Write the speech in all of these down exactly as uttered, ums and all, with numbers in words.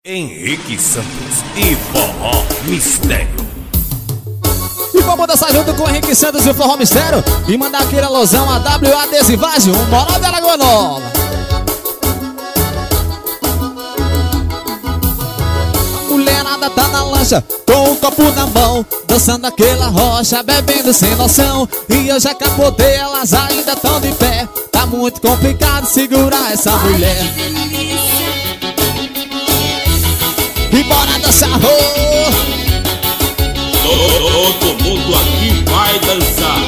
Henrique Santos e Forró Mistério. E vamos dançar junto com o Henrique Santos e o Forró Mistério e mandar aquele alusão a W A Adesivagem, um moral da Lagoa Nova. A mulherada tá na lancha com um copo na mão, dançando aquela rocha, bebendo sem noção. E eu já capotei, elas ainda tão de pé. Tá muito complicado segurar essa mulher. E bora dançar, oh! Todo mundo aqui vai dançar.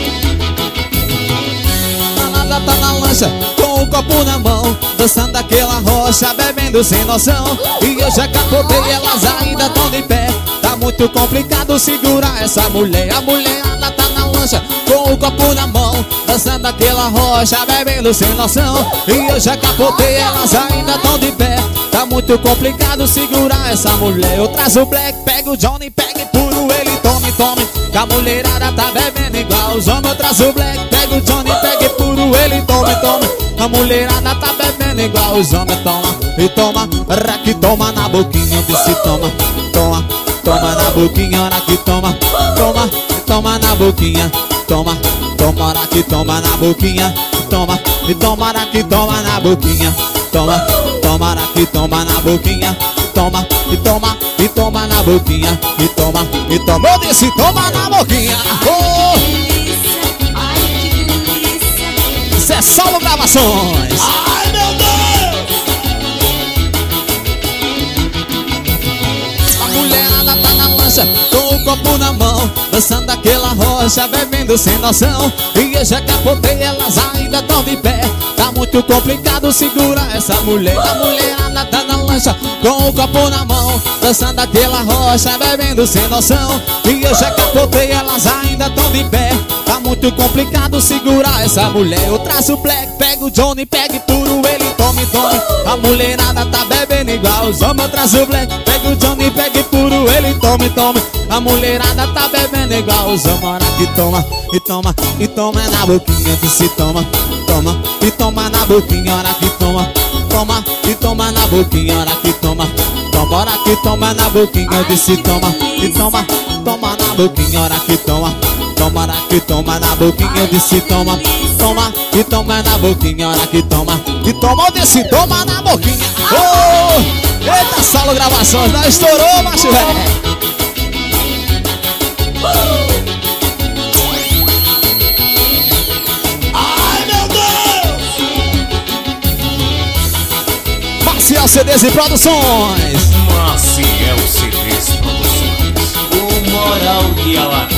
A nada tá na lancha com o copo na mão, dançando aquela rocha, bebendo sem noção. E eu já capotei, elas ainda tão de pé. Tá muito complicado segurar essa mulher. A mulherada tá na lancha com o copo na mão, dançando aquela rocha, bebendo sem noção. E eu já capotei, elas ainda tão de pé. Tá muito complicado segurar essa mulher. Eu trazo o Black, pego o Johnny, pegue puro, ele tome, tome. Que a mulherada tá bebendo igual os homens. Eu trazo o Black, pego o Johnny, pegue puro, ele tome, tome. A mulherada tá bebendo igual os homens. Toma, e toma, raque, toma na boquinha. Eu disse toma, toma, toma na boquinha. Hora que toma, toma, toma na boquinha. Toma, toma, hora que toma na boquinha. Toma, e toma, hora que toma na boquinha. Toma, toma, hora que toma na boquinha. Toma, e toma, e toma na boquinha. E toma, e toma, eu disse toma na boquinha. Oh! Isso é Saulo Gravações. Ai, meu Deus! A mulherada tá na lancha com o copo na mão, dançando aquela rocha, bebendo sem noção. E eu já capotei, elas ainda tão de pé. Tá muito complicado segurar essa mulher. A mulherada tá na lancha com o copo na mão, dançando aquela rocha, bebendo sem noção. E eu já capotei, elas ainda tão de pé. Tá muito complicado segurar essa mulher. Eu traço o Black, pego o Johnny, pegue puro, ele tome, tome. A mulherada tá bebendo igual os homens. Eu traço o Black, pego o Johnny, pegue puro, ele tome, tome. A mulherada tá bebendo igual os homens. Hora que toma, e toma, e toma na boquinha. Que se toma, toma, e toma na boquinha. Hora que toma, toma, e toma na boquinha. Hora que toma, toma, hora que toma na boquinha. Eu disse toma, e toma, toma na boquinha. Hora que toma, toma, hora que toma na boquinha. Eu disse toma, toma, e toma na boquinha. Hora que toma, e toma, eu disse toma na boquinha. Oh! Eita, Saulo Gravações, não estourou, macho velho. Ai, meu Deus! Maciel C Ds e Produções. Maciel C Ds Produções. O moral de Alagoas.